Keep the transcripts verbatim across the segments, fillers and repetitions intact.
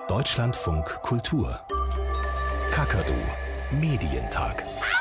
Deutschlandfunk Kultur. Kakadu Medientag.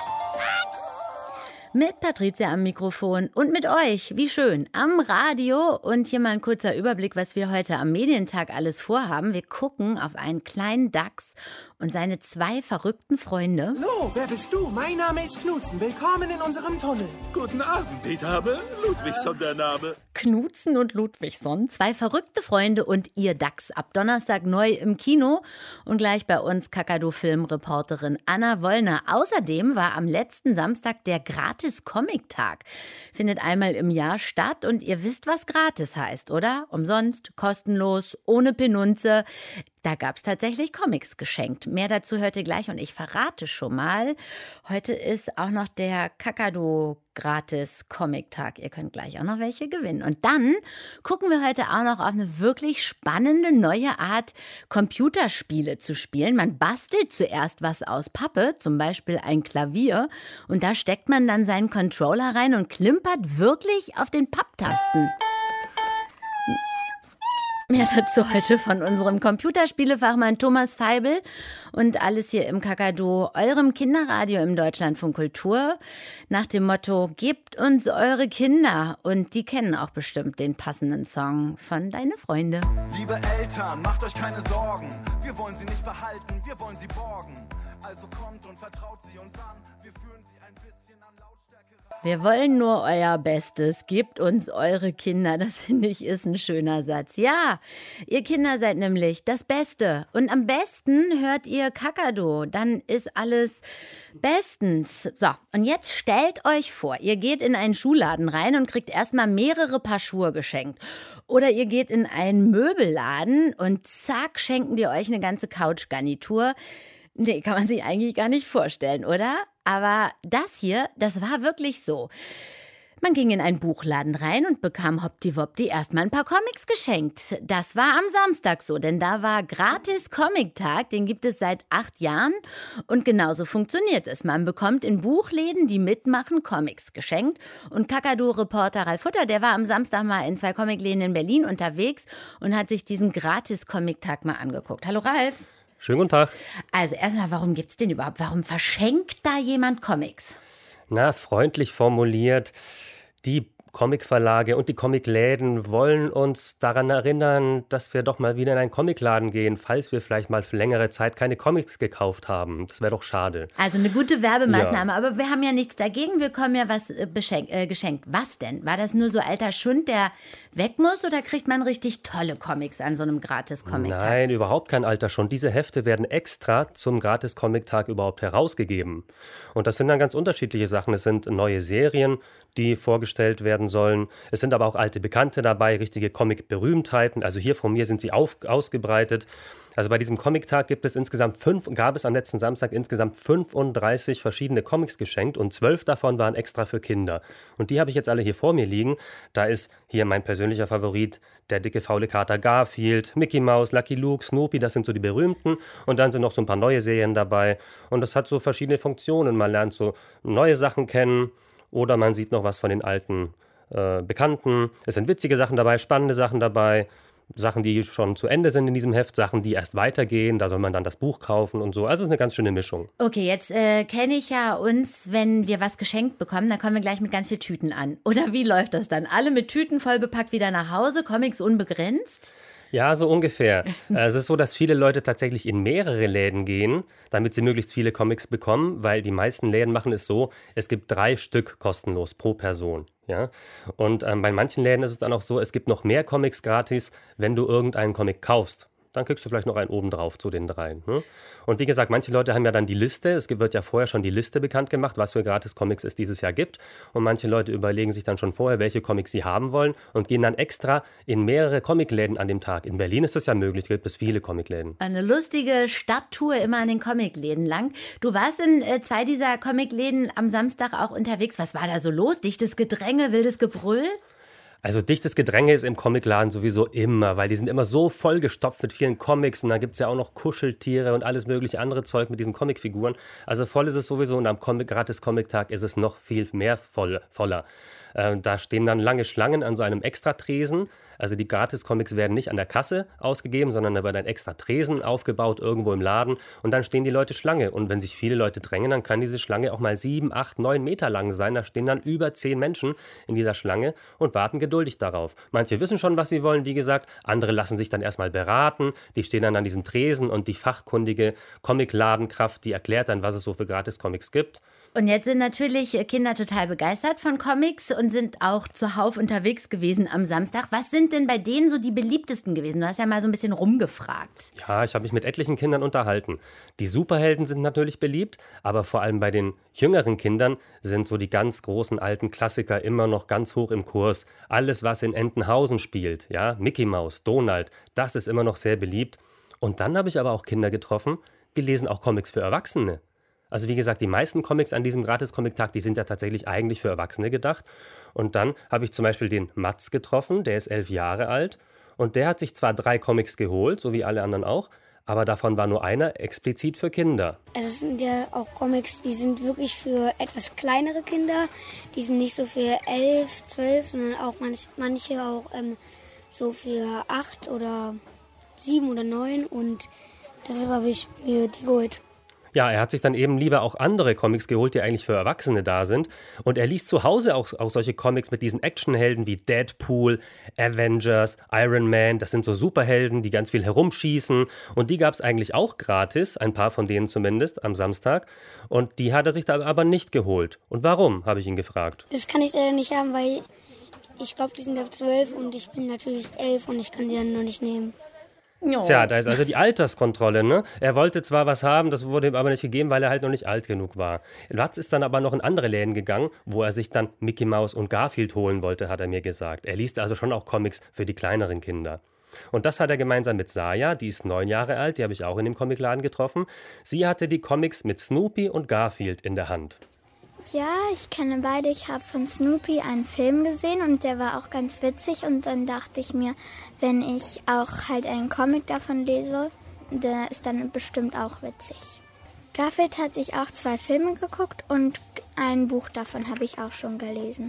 Mit Patricia am Mikrofon und mit euch, wie schön, am Radio. Und hier mal ein kurzer Überblick, was wir heute am Medientag alles vorhaben. Wir gucken auf einen kleinen Dachs und seine zwei verrückten Freunde. Hallo, wer bist du? Mein Name ist Knutzen. Willkommen in unserem Tunnel. Guten Abend, ich habe Ludwigsson der Name. Knutzen und Ludwigsson, zwei verrückte Freunde und ihr Dachs. Ab Donnerstag neu im Kino und gleich bei uns Kakadu-Filmreporterin Anna Wollner. Außerdem war am letzten Samstag der Gratis-Comic-Tag. Findet einmal im Jahr statt und ihr wisst, was gratis heißt, oder? Umsonst, kostenlos, ohne Penunze. Da gab es tatsächlich Comics geschenkt. Mehr dazu hört ihr gleich und ich verrate schon mal. Heute ist auch noch der Kakadu-Gratis-Comic-Tag. Ihr könnt gleich auch noch welche gewinnen. Und dann gucken wir heute auch noch auf eine wirklich spannende neue Art, Computerspiele zu spielen. Man bastelt zuerst was aus Pappe, zum Beispiel ein Klavier. Und da steckt man dann seinen Controller rein und klimpert wirklich auf den Papptasten. Mehr dazu heute von unserem Computerspielefachmann Thomas Feibel und alles hier im Kakadu, eurem Kinderradio im Deutschlandfunk Kultur. Nach dem Motto, gebt uns eure Kinder. Und die kennen auch bestimmt den passenden Song von Deine Freunde. Liebe Eltern, macht euch keine Sorgen. Wir wollen sie nicht behalten, wir wollen sie borgen. Also kommt und vertraut sie uns an. Wir führen sie ein bisschen an Lautstärke ran. Wir wollen nur euer Bestes. Gebt uns eure Kinder. Das finde ich ist ein schöner Satz. Ja, ihr Kinder seid nämlich das Beste. Und am besten hört ihr Kakadu. Dann ist alles bestens. So, und jetzt stellt euch vor, ihr geht in einen Schuhladen rein und kriegt erstmal mehrere Paar Schuhe geschenkt. Oder ihr geht in einen Möbelladen und zack, schenken die euch eine ganze Couchgarnitur. Nee, kann man sich eigentlich gar nicht vorstellen, oder? Aber das hier, das war wirklich so. Man ging in einen Buchladen rein und bekam hoppdiwoppdi erstmal ein paar Comics geschenkt. Das war am Samstag so, denn da war gratis Comic-Tag, den gibt es seit acht Jahren und genauso funktioniert es. Man bekommt in Buchläden, die mitmachen, Comics geschenkt. Und Kakadu-Reporter Ralf Hutter, der war am Samstag mal in zwei Comicläden in Berlin unterwegs und hat sich diesen gratis Comic-Tag mal angeguckt. Hallo Ralf. Schönen guten Tag. Also erstmal, warum gibt es den überhaupt? Warum verschenkt da jemand Comics? Na, freundlich formuliert, die Comicverlage und die Comicläden wollen uns daran erinnern, dass wir doch mal wieder in einen Comicladen gehen, falls wir vielleicht mal für längere Zeit keine Comics gekauft haben. Das wäre doch schade. Also eine gute Werbemaßnahme, Ja. aber wir haben ja nichts dagegen, wir bekommen ja was äh, beschenk, äh, geschenkt. Was denn? War das nur so alter Schund, der weg muss oder kriegt man richtig tolle Comics an so einem Gratis-Comic-Tag? Nein, überhaupt kein Alter schon. Diese Hefte werden extra zum Gratis-Comic-Tag überhaupt herausgegeben. Und das sind dann ganz unterschiedliche Sachen. Es sind neue Serien, die vorgestellt werden sollen. Es sind aber auch alte Bekannte dabei, richtige Comic-Berühmtheiten. Also hier von mir sind sie auf, ausgebreitet. Also bei diesem Comic-Tag gibt es insgesamt fünf, gab es am letzten Samstag insgesamt fünfunddreißig verschiedene Comics geschenkt und zwölf davon waren extra für Kinder. Und die habe ich jetzt alle hier vor mir liegen. Da ist hier mein persönlicher Favorit, der dicke faule Kater Garfield, Mickey Mouse, Lucky Luke, Snoopy, das sind so die berühmten. Und dann sind noch so ein paar neue Serien dabei. Und das hat so verschiedene Funktionen. Man lernt so neue Sachen kennen oder man sieht noch was von den alten äh, Bekannten. Es sind witzige Sachen dabei, spannende Sachen dabei. Sachen, die schon zu Ende sind in diesem Heft, Sachen, die erst weitergehen, da soll man dann das Buch kaufen und so. Also es ist eine ganz schöne Mischung. Okay, jetzt äh, kenne ich ja uns, wenn wir was geschenkt bekommen, dann kommen wir gleich mit ganz vielen Tüten an. Oder wie läuft das dann? Alle mit Tüten voll bepackt wieder nach Hause, Comics unbegrenzt? Ja, so ungefähr. Es ist so, dass viele Leute tatsächlich in mehrere Läden gehen, damit sie möglichst viele Comics bekommen, weil die meisten Läden machen es so, es gibt drei Stück kostenlos pro Person. Ja? Und ähm, bei manchen Läden ist es dann auch so, es gibt noch mehr Comics gratis, wenn du irgendeinen Comic kaufst. Dann kriegst du vielleicht noch einen obendrauf zu den dreien. Ne? Und wie gesagt, manche Leute haben ja dann die Liste. Es wird ja vorher schon die Liste bekannt gemacht, was für Gratis-Comics es dieses Jahr gibt. Und manche Leute überlegen sich dann schon vorher, welche Comics sie haben wollen und gehen dann extra in mehrere Comicläden an dem Tag. In Berlin ist das ja möglich, gibt es viele Comicläden. Eine lustige Stadttour immer an den Comicläden lang. Du warst in äh, zwei dieser Comicläden am Samstag auch unterwegs. Was war da so los? Dichtes Gedränge, wildes Gebrüll? Also dichtes Gedränge ist im Comicladen sowieso immer, weil die sind immer so vollgestopft mit vielen Comics und dann gibt es ja auch noch Kuscheltiere und alles mögliche andere Zeug mit diesen Comicfiguren. Also voll ist es sowieso und am Comic, Gratis-Comic-Tag ist es noch viel mehr voll, voller. Äh, da stehen dann lange Schlangen an so einem Extratresen. Also die Gratis-Comics werden nicht an der Kasse ausgegeben, sondern da wird ein extra Tresen aufgebaut irgendwo im Laden und dann stehen die Leute Schlange. Und wenn sich viele Leute drängen, dann kann diese Schlange auch mal sieben, acht, neun Meter lang sein. Da stehen dann über zehn Menschen in dieser Schlange und warten geduldig darauf. Manche wissen schon, was sie wollen, wie gesagt. Andere lassen sich dann erstmal beraten. Die stehen dann an diesem Tresen und die fachkundige Comicladenkraft, die erklärt dann, was es so für Gratis-Comics gibt. Und jetzt sind natürlich Kinder total begeistert von Comics und sind auch zuhauf unterwegs gewesen am Samstag. Was sind denn bei denen so die beliebtesten gewesen? Du hast ja mal so ein bisschen rumgefragt. Ja, ich habe mich mit etlichen Kindern unterhalten. Die Superhelden sind natürlich beliebt, aber vor allem bei den jüngeren Kindern sind so die ganz großen alten Klassiker immer noch ganz hoch im Kurs. Alles, was in Entenhausen spielt, ja, Mickey Mouse, Donald, das ist immer noch sehr beliebt. Und dann habe ich aber auch Kinder getroffen, die lesen auch Comics für Erwachsene. Also wie gesagt, die meisten Comics an diesem Gratis-Comic-Tag, die sind ja tatsächlich eigentlich für Erwachsene gedacht. Und dann habe ich zum Beispiel den Mats getroffen, der ist elf Jahre alt. Und der hat sich zwar drei Comics geholt, so wie alle anderen auch, aber davon war nur einer explizit für Kinder. Also es sind ja auch Comics, die sind wirklich für etwas kleinere Kinder. Die sind nicht so für elf, zwölf, sondern auch manch, manche auch ähm, so für acht oder sieben oder neun. Und deshalb habe ich mir die geholt. Ja, er hat sich dann eben lieber auch andere Comics geholt, die eigentlich für Erwachsene da sind. Und er liest zu Hause auch, auch solche Comics mit diesen Actionhelden wie Deadpool, Avengers, Iron Man. Das sind so Superhelden, die ganz viel herumschießen. Und die gab es eigentlich auch gratis, ein paar von denen zumindest, am Samstag. Und die hat er sich da aber nicht geholt. Und warum, habe ich ihn gefragt. Das kann ich leider nicht haben, weil ich glaube, die sind ab zwölf und ich bin natürlich elf und ich kann die dann noch nicht nehmen. Jo. Tja, da ist also die Alterskontrolle, ne? Er wollte zwar was haben, das wurde ihm aber nicht gegeben, weil er halt noch nicht alt genug war. Watz ist dann aber noch in andere Läden gegangen, wo er sich dann Mickey Mouse und Garfield holen wollte, hat er mir gesagt. Er liest also schon auch Comics für die kleineren Kinder. Und das hat er gemeinsam mit Saya, die ist neun Jahre alt, die habe ich auch in dem Comicladen getroffen. Sie hatte die Comics mit Snoopy und Garfield in der Hand. Ja, ich kenne beide. Ich habe von Snoopy einen Film gesehen und der war auch ganz witzig. Und dann dachte ich mir, wenn ich auch halt einen Comic davon lese, der ist dann bestimmt auch witzig. Garfield hat sich auch zwei Filme geguckt und ein Buch davon habe ich auch schon gelesen.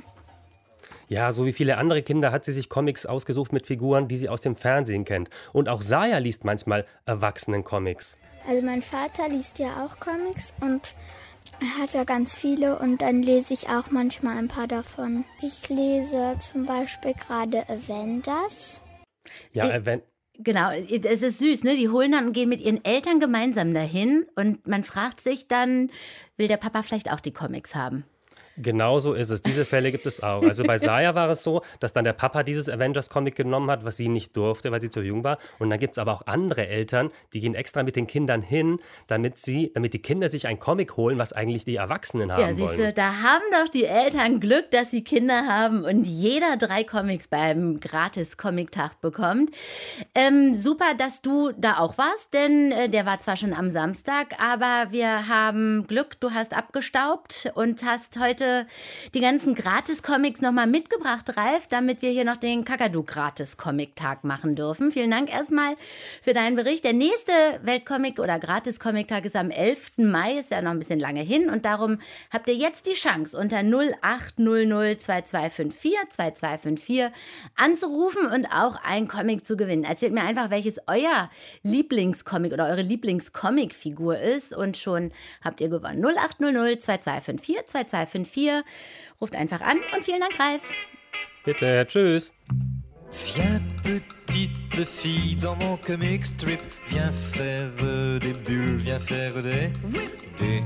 Ja, so wie viele andere Kinder hat sie sich Comics ausgesucht mit Figuren, die sie aus dem Fernsehen kennt. Und auch Saya liest manchmal Erwachsenen-Comics. Also mein Vater liest ja auch Comics und er hat da ganz viele und dann lese ich auch manchmal ein paar davon. Ich lese zum Beispiel gerade Avengers. Ja, Äh, Aven- Genau, es ist süß, ne? Die holen dann und gehen mit ihren Eltern gemeinsam dahin und man fragt sich dann, will der Papa vielleicht auch die Comics haben? Genau so ist es. Diese Fälle gibt es auch. Also bei Saya war es so, dass dann der Papa dieses Avengers-Comic genommen hat, was sie nicht durfte, weil sie zu jung war. Und dann gibt es aber auch andere Eltern, die gehen extra mit den Kindern hin, damit sie, damit die Kinder sich ein Comic holen, was eigentlich die Erwachsenen haben Ja, siehst du, wollen. da haben doch die Eltern Glück, dass sie Kinder haben und jeder drei Comics beim Gratis-Comic-Tag bekommt. Ähm, super, dass du da auch warst, denn äh, der war zwar schon am Samstag, aber wir haben Glück, du hast abgestaubt und hast heute die ganzen Gratis-Comics nochmal mitgebracht, Ralf, damit wir hier noch den Kakadu-Gratis-Comic-Tag machen dürfen. Vielen Dank erstmal für deinen Bericht. Der nächste Weltcomic- oder Gratis-Comic-Tag ist am elften Mai, ist ja noch ein bisschen lange hin und darum habt ihr jetzt die Chance, unter null acht null null zwei zwei fünf vier zwei zwei fünf vier anzurufen und auch ein Comic zu gewinnen. Erzählt mir einfach, welches euer Lieblingscomic oder eure Lieblingscomic-Figur ist und schon habt ihr gewonnen. null acht null null zwei zwei fünf vier zwei zwei fünf vier. Ruft einfach an und vielen Dank, Ralf. Bitte, tschüss. Viens petite fille dans mon comic strip, viens faire euh, des bulles, viens faire des des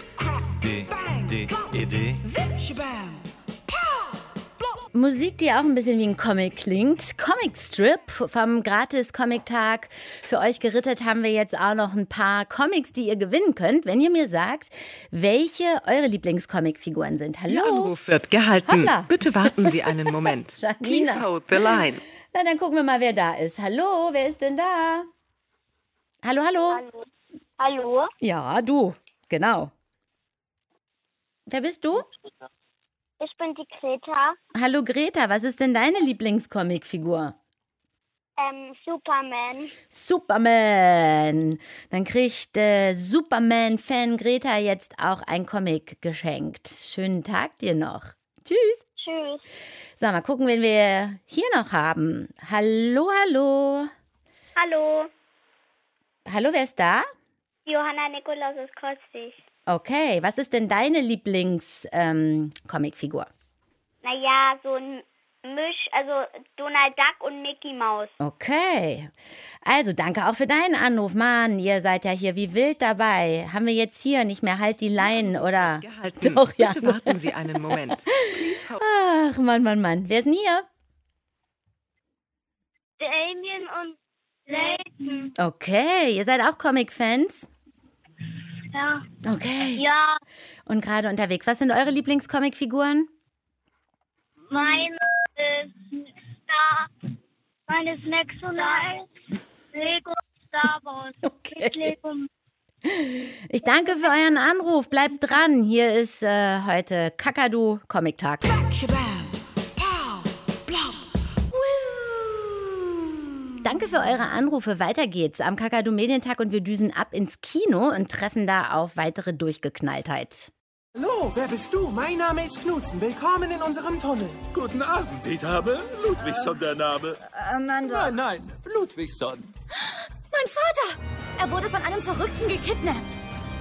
des des et des. Musik, die auch ein bisschen wie ein Comic klingt. Comic Strip vom Gratis-Comic-Tag. Für euch gerittet haben wir jetzt auch noch ein paar Comics, die ihr gewinnen könnt, wenn ihr mir sagt, welche eure Lieblingscomic-Figuren sind. Hallo? Ihr Anruf wird gehalten. Hoppla. Bitte warten Sie einen Moment. Please Janina. hold the line. Na, dann gucken wir mal, wer da ist. Hallo, wer ist denn da? Hallo, hallo? Hallo. Hallo? Ja, du. Genau. Wer bist du? Ich bin die Greta. Hallo Greta, was ist denn deine Lieblingscomic-Figur? Ähm, Superman. Superman. Dann kriegt äh, Superman-Fan Greta jetzt auch ein Comic geschenkt. Schönen Tag dir noch. Tschüss. Tschüss. So, mal gucken, wen wir hier noch haben. Hallo, hallo. Hallo. Hallo, wer ist da? Johanna Nikolaus aus Kreuzwig. Okay, was ist denn deine Lieblings-Comicfigur? Ähm, naja, so ein Misch, also Donald Duck und Mickey Maus. Okay. Also, danke auch für deinen Anruf. Mann, ihr seid ja hier wie wild dabei. Haben wir jetzt hier nicht mehr Halt die Leinen, oder? Gehalten. Doch, ja. Bitte warten Sie einen Moment. Ach, Mann, Mann, Mann. Wer ist denn hier? Damien und Layton. Okay, ihr seid auch Comic-Fans? Ja. Okay. Ja, Und gerade unterwegs. Was sind eure Lieblings-Comic-Figuren? meine ist Star, meine ist Nexolite, Lego Star Wars. Okay. Mit Lego. Ich danke für euren Anruf. Bleibt dran. Hier ist äh, heute Kakadu Comic-Tag. Danke für eure Anrufe. Weiter geht's am Kakadu Medientag und wir düsen ab ins Kino und treffen da auf weitere Durchgeknalltheit. Hallo, wer bist du? Mein Name ist Knutzen. Willkommen in unserem Tunnel. Guten Abend, ich habe Ludwigson der Name. Amanda. Nein, nein, Ludwigson. Mein Vater! Er wurde von einem Verrückten gekidnappt.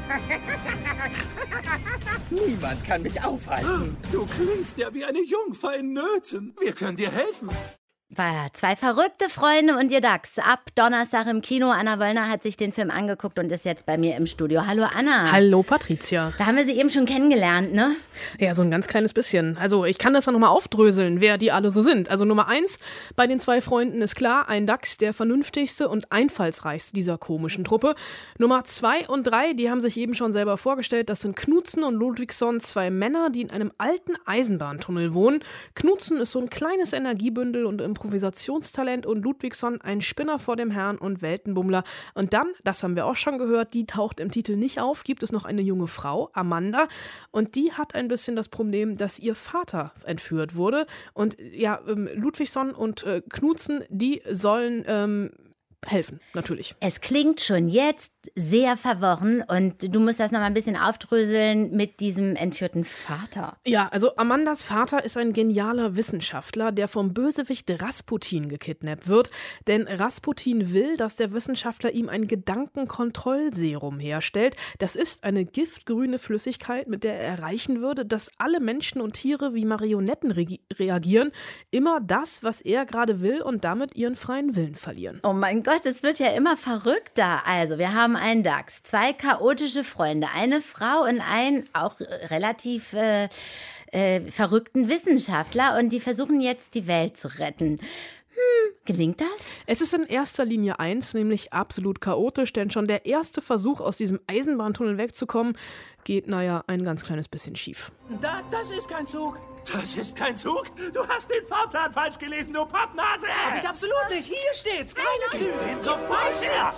Niemand kann mich aufhalten. Du klingst ja wie eine Jungfer in Nöten. Wir können dir helfen. War zwei verrückte Freunde und ihr Dachs. Ab Donnerstag im Kino. Anna Wollner hat sich den Film angeguckt und ist jetzt bei mir im Studio. Hallo Anna. Hallo Patricia. Da haben wir sie eben schon kennengelernt, ne? Ja, so ein ganz kleines bisschen. Also ich kann das ja nochmal aufdröseln, wer die alle so sind. Also Nummer eins bei den zwei Freunden ist klar, ein Dachs, der vernünftigste und einfallsreichste dieser komischen Truppe. Nummer zwei und drei, die haben sich eben schon selber vorgestellt, das sind Knutzen und Ludwigson, zwei Männer, die in einem alten Eisenbahntunnel wohnen. Knutzen ist so ein kleines Energiebündel und Improvisationstalent und Ludwigson ein Spinner vor dem Herrn und Weltenbummler. Und dann, das haben wir auch schon gehört, die taucht im Titel nicht auf, gibt es noch eine junge Frau, Amanda, und die hat ein bisschen das Problem, dass ihr Vater entführt wurde. Und ja, ähm, Ludwigson und äh, Knutzen, die sollen ähm, helfen, natürlich. Es klingt schon jetzt sehr verworren und du musst das noch mal ein bisschen aufdröseln mit diesem entführten Vater. Ja, also Amandas Vater ist ein genialer Wissenschaftler, der vom Bösewicht Rasputin gekidnappt wird. Denn Rasputin will, dass der Wissenschaftler ihm ein Gedankenkontrollserum herstellt. Das ist eine giftgrüne Flüssigkeit, mit der er erreichen würde, dass alle Menschen und Tiere wie Marionetten re- reagieren. Immer das, was er gerade will und damit ihren freien Willen verlieren. Oh mein Gott, es wird ja immer verrückter. Also, wir haben einen Dachs, zwei chaotische Freunde, eine Frau und einen auch relativ äh, äh, verrückten Wissenschaftler und die versuchen jetzt, die Welt zu retten. Hm, gelingt das? Es ist in erster Linie eins, nämlich absolut chaotisch, denn schon der erste Versuch, aus diesem Eisenbahntunnel wegzukommen, geht, naja, ein ganz kleines bisschen schief. Da, das ist kein Zug. Das ist kein Zug? Du hast den Fahrplan falsch gelesen, du Pappnase! Hab ich absolut nicht. Hier steht's. Keine Züge. Den sofort her!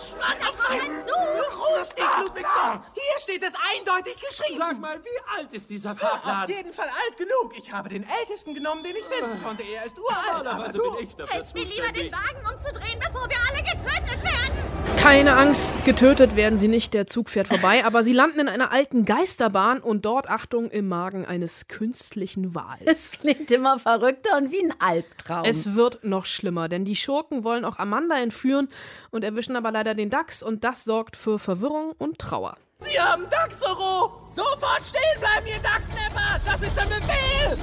Ruf dich, Ludwigson. Hier steht es eindeutig geschrieben. Sag mal, wie alt ist dieser Fahrplan? Auf jeden Fall alt genug. Ich habe den ältesten genommen, den ich finden konnte. Er ist uralt, aber Normalerweise du... bin ich dafür Helft mir lieber, zuständig. den Wagen umzudrehen, bevor wir alle getötet werden. Keine Angst, getötet werden sie nicht, der Zug fährt vorbei, aber sie landen in einer alten Geisterbahn und dort, Achtung, im Magen eines künstlichen Wals. Es klingt immer verrückter und wie ein Albtraum. Es wird noch schlimmer, denn die Schurken wollen auch Amanda entführen und erwischen aber leider den Dachs und das sorgt für Verwirrung und Trauer. Sie haben Dachsoro. Sofort stehen bleiben, ihr Dachsnapper. Das ist der Befehl.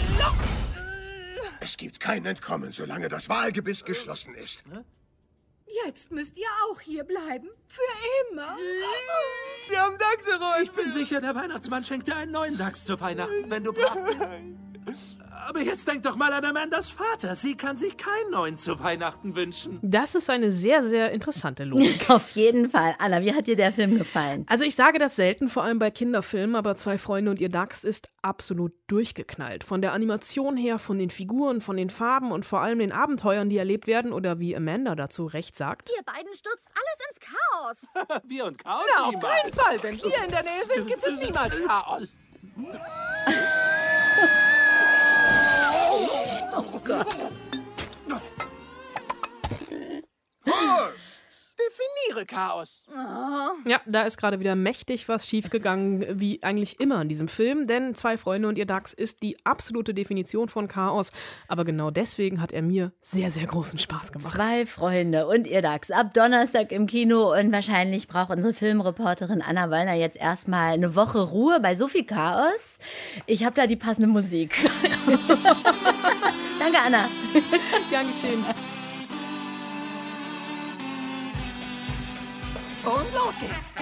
Es gibt kein Entkommen, solange das Walgebiss geschlossen ist. Jetzt müsst ihr auch hier bleiben. Für immer. Die haben Dachsoro. Ich bin sicher, der Weihnachtsmann schenkt dir einen neuen Dachs zu Weihnachten, wenn du brav bist. Aber jetzt denk doch mal an Amandas Vater. Sie kann sich keinen neuen zu Weihnachten wünschen. Das ist eine sehr, sehr interessante Logik. Auf jeden Fall. Anna, wie hat dir der Film gefallen? Also ich sage das selten, vor allem bei Kinderfilmen, aber Zwei Freunde und ihr Dachs ist absolut durchgeknallt. Von der Animation her, von den Figuren, von den Farben und vor allem den Abenteuern, die erlebt werden oder wie Amanda dazu recht sagt. Ihr beiden stürzt alles ins Chaos. Wir und Chaos? Ja, auf keinen Fall. Wenn wir in der Nähe sind, gibt es niemals Chaos. Oh Gott. Prost! initiiere Chaos. Oh. Ja, da ist gerade wieder mächtig was schiefgegangen, wie eigentlich immer in diesem Film, denn Zwei Freunde und ihr Dachs ist die absolute Definition von Chaos, aber genau deswegen hat er mir sehr, sehr großen Spaß gemacht. Zwei Freunde und ihr Dachs ab Donnerstag im Kino und wahrscheinlich braucht unsere Filmreporterin Anna Wallner jetzt erstmal eine Woche Ruhe bei so viel Chaos. Ich habe da die passende Musik. Danke, Anna. Gern geschehen. Und los geht's.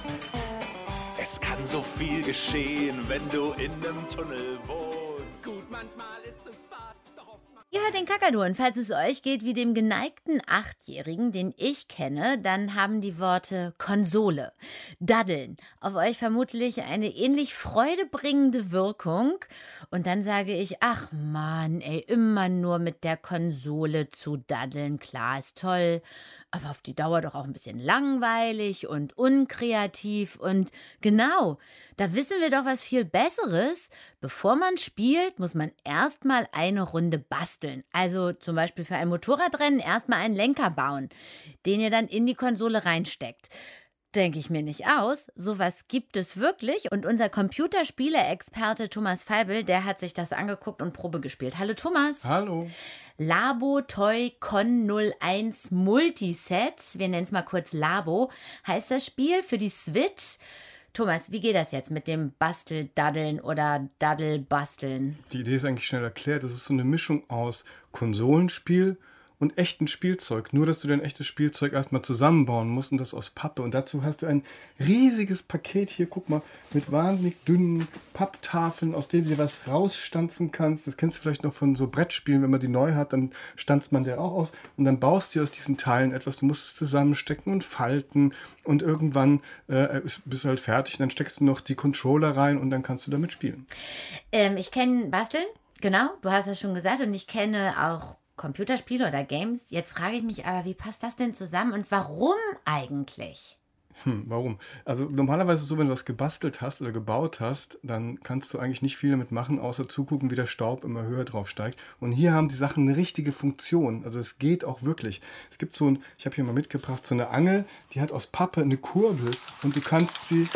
Es kann so viel geschehen, wenn du in einem Tunnel wohnst. Gut, manchmal ist es fad, doch oftmals... Ihr hört den Kakadu und falls es euch geht wie dem geneigten Achtjährigen, den ich kenne, dann haben die Worte Konsole, Daddeln auf euch vermutlich eine ähnlich freudebringende Wirkung. Und dann sage ich, ach Mann, ey, immer nur mit der Konsole zu daddeln, klar, ist toll, aber auf die Dauer doch auch ein bisschen langweilig und unkreativ. Und genau, da wissen wir doch was viel Besseres. Bevor man spielt, muss man erstmal eine Runde basteln. Also zum Beispiel für ein Motorradrennen erstmal einen Lenker bauen, den ihr dann in die Konsole reinsteckt. Denke ich mir nicht aus. Sowas gibt es wirklich. Und unser Computerspiele-Experte Thomas Feibel, der hat sich das angeguckt und Probe gespielt. Hallo Thomas. Hallo. Labo Toy Con null eins Multiset, wir nennen es mal kurz Labo, heißt das Spiel für die Switch. Thomas, wie geht das jetzt mit dem Bastel-Daddeln oder Daddel-Basteln? Die Idee ist eigentlich schnell erklärt. Das ist so eine Mischung aus Konsolenspiel und echtem Spielzeug. Nur, dass du dein echtes Spielzeug erstmal zusammenbauen musst und das aus Pappe. Und dazu hast du ein riesiges Paket hier, guck mal, mit wahnsinnig dünnen Papptafeln, aus denen du dir was rausstanzen kannst. Das kennst du vielleicht noch von so Brettspielen, wenn man die neu hat, dann stanzt man der auch aus. Und dann baust du aus diesen Teilen etwas. Du musst es zusammenstecken und falten. Und irgendwann äh, bist du halt fertig. Und dann steckst du noch die Controller rein und dann kannst du damit spielen. Ähm, ich kenne Basteln, genau, du hast das schon gesagt. Und ich kenne auch Computerspiele oder Games. Jetzt frage ich mich aber, wie passt das denn zusammen und warum eigentlich? Hm, warum? Also normalerweise ist es so, wenn du was gebastelt hast oder gebaut hast, dann kannst du eigentlich nicht viel damit machen, außer zugucken, wie der Staub immer höher drauf steigt. Und hier haben die Sachen eine richtige Funktion. Also es geht auch wirklich. Es gibt so ein, ich habe hier mal mitgebracht, so eine Angel, die hat aus Pappe eine Kurbel und du kannst sie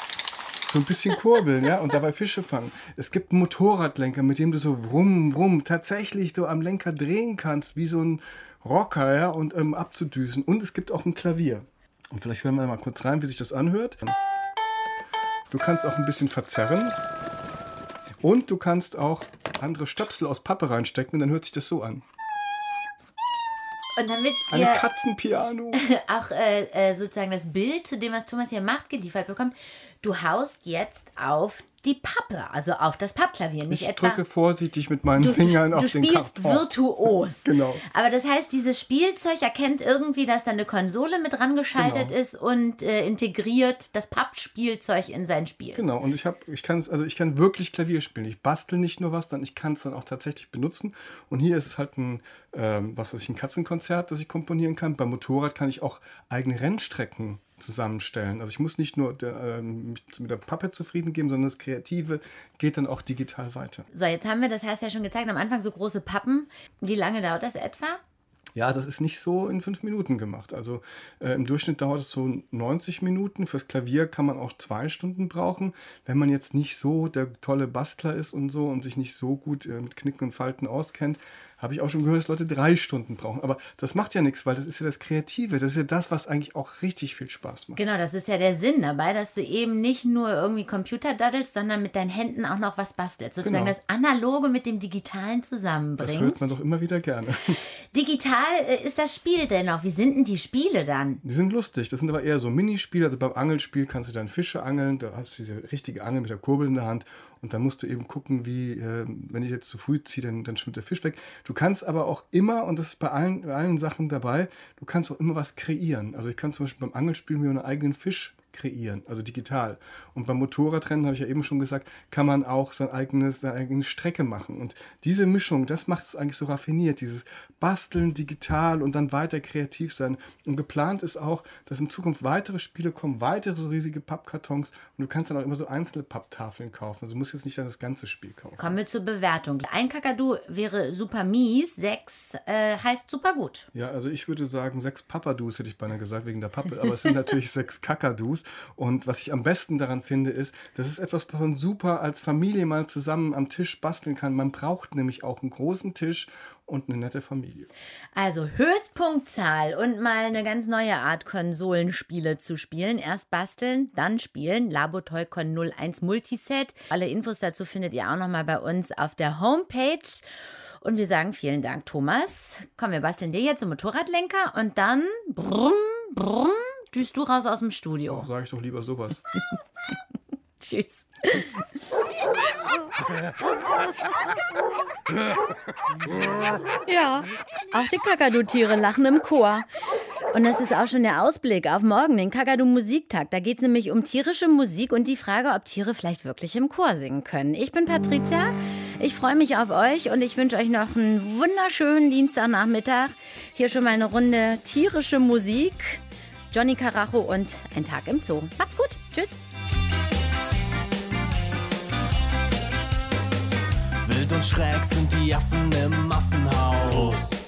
so ein bisschen kurbeln, ja, und dabei Fische fangen. Es gibt einen Motorradlenker, mit dem du so wrumm, wrumm, tatsächlich so am Lenker drehen kannst, wie so ein Rocker, ja, und ähm, abzudüsen. Und es gibt auch ein Klavier. Und vielleicht hören wir mal kurz rein, wie sich das anhört. Du kannst auch ein bisschen verzerren. Und du kannst auch andere Stöpsel aus Pappe reinstecken und dann hört sich das so an. Und damit Ein ihr Katzenpiano. auch äh, äh, sozusagen das Bild zu dem, was Thomas hier macht, geliefert bekommt, du haust jetzt auf die Pappe, also auf das Pappklavier. Nicht Ich etwa, drücke vorsichtig mit meinen du, Fingern du, auf du den spielst Karton. virtuos. Genau. Aber das heißt, dieses Spielzeug erkennt irgendwie, dass da eine Konsole mit dran geschaltet Genau. ist und äh, integriert das Pappspielzeug in sein Spiel. Genau, und ich habe, ich kann also ich kann wirklich Klavier spielen. Ich bastel nicht nur was, sondern ich kann es dann auch tatsächlich benutzen. Und hier ist es halt ein, ähm, was weiß ich, ein Katzenkonzert, das ich komponieren kann. Beim Motorrad kann ich auch eigene Rennstrecken zusammenstellen. Also ich muss nicht nur der, ähm, mich mit der Pappe zufrieden geben, sondern das Kreative geht dann auch digital weiter. So, jetzt haben wir, das hast du ja schon gezeigt, am Anfang so große Pappen. Wie lange dauert das etwa? Ja, das ist nicht so in fünf Minuten gemacht. Also äh, im Durchschnitt dauert es so neunzig Minuten. Fürs Klavier kann man auch zwei Stunden brauchen. Wenn man jetzt nicht so der tolle Bastler ist und so und sich nicht so gut äh, mit Knicken und Falten auskennt, habe ich auch schon gehört, dass Leute drei Stunden brauchen. Aber das macht ja nichts, weil das ist ja das Kreative. Das ist ja das, was eigentlich auch richtig viel Spaß macht. Genau, das ist ja der Sinn dabei, dass du eben nicht nur irgendwie Computer daddelst, sondern mit deinen Händen auch noch was bastelst. Sozusagen Genau. das Analoge mit dem Digitalen zusammenbringst. Das hört man doch immer wieder gerne. Digital äh, ist das Spiel dennoch. Wie sind denn die Spiele dann? Die sind lustig. Das sind aber eher so Minispiele. Also beim Angelspiel kannst du dann Fische angeln. Da hast du diese richtige Angel mit der Kurbel in der Hand. Und dann musst du eben gucken, wie, äh, wenn ich jetzt zu früh ziehe, dann, dann schwimmt der Fisch weg. Du kannst aber auch immer, und das ist bei allen, bei allen Sachen dabei, du kannst auch immer was kreieren. Also ich kann zum Beispiel beim Angelspiel mir einen eigenen Fisch kreieren, also digital. Und beim Motorradrennen, habe ich ja eben schon gesagt, kann man auch sein eigenes, seine eigene Strecke machen. Und diese Mischung, das macht es eigentlich so raffiniert, dieses Basteln digital und dann weiter kreativ sein. Und geplant ist auch, dass in Zukunft weitere Spiele kommen, weitere so riesige Pappkartons und du kannst dann auch immer so einzelne Papptafeln kaufen. Also du musst jetzt nicht dann das ganze Spiel kaufen. Kommen wir zur Bewertung. Ein Kakadu wäre super mies, sechs äh, heißt super gut. Ja, also ich würde sagen, sechs Papadus hätte ich beinahe gesagt, wegen der Pappe, aber es sind natürlich sechs Kakadus. Und was ich am besten daran finde, ist, das ist etwas, was man super als Familie mal zusammen am Tisch basteln kann. Man braucht nämlich auch einen großen Tisch und eine nette Familie. Also Höchstpunktzahl und mal eine ganz neue Art Konsolenspiele zu spielen. Erst basteln, dann spielen. Labotoycon null eins Multiset. Alle Infos dazu findet ihr auch nochmal bei uns auf der Homepage. Und wir sagen vielen Dank, Thomas. Komm, wir basteln dir jetzt einen Motorradlenker und dann brumm, brumm, düst du raus aus dem Studio. Ach, sag ich doch lieber sowas. Tschüss. Ja, auch die Kakadu-Tiere lachen im Chor. Und das ist auch schon der Ausblick auf morgen, den Kakadu-Musiktag. Da geht es nämlich um tierische Musik und die Frage, ob Tiere vielleicht wirklich im Chor singen können. Ich bin Patricia, ich freue mich auf euch und ich wünsche euch noch einen wunderschönen Dienstagnachmittag. Hier schon mal eine Runde tierische Musik. Johnny Carajo und ein Tag im Zoo. Macht's gut, tschüss. Wild und schräg sind die Affen im Affenhaus.